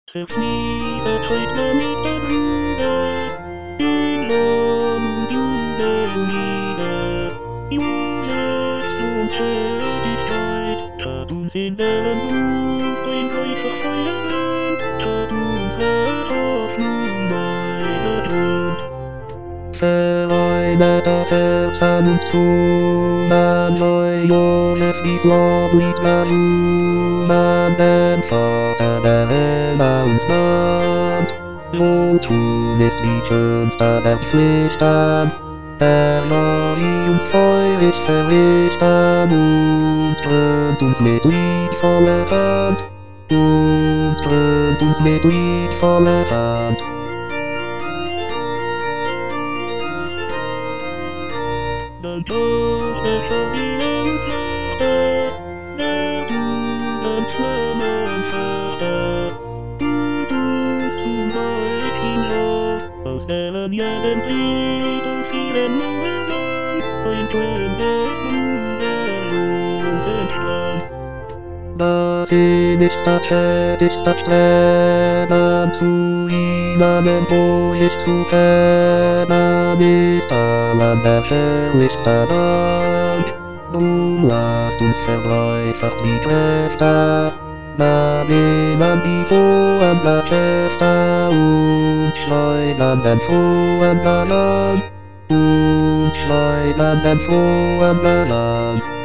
Selbst diese Träume mit der Brüder, in Lohn und Jubel nieder. Josefs und Herrlichkeit, tat uns in allen Blut, ein reicher Feuer, tat unsere Hoffnung meiner Tod. Vereinete Herzen und Zungen, soll Josef dies Loblied versummen, den Vater der Welt uns nannt. Wohltun ist die schönste der Pflichten, er soll sie uns treulich verrichten und krönt uns mit liebvoller Hand, und krönt uns mit liebvoller Hand. Dann taucht der Familiens Lache, der du dann Flammen Vater, und uns zum Wald hinab, aus hellen Jahren Fried und vielen Mauern, ein Traum des Ruderlohns entstand. Das innigste Streben zu ihnen emporsicht zu kennen, ist allen der herrlichste Dank. Nun lasst uns verdreifacht die Kräfte, benehmen die frohen Geschäfte und schleudern den frohen Gesang, und schleudern den frohen Gesang.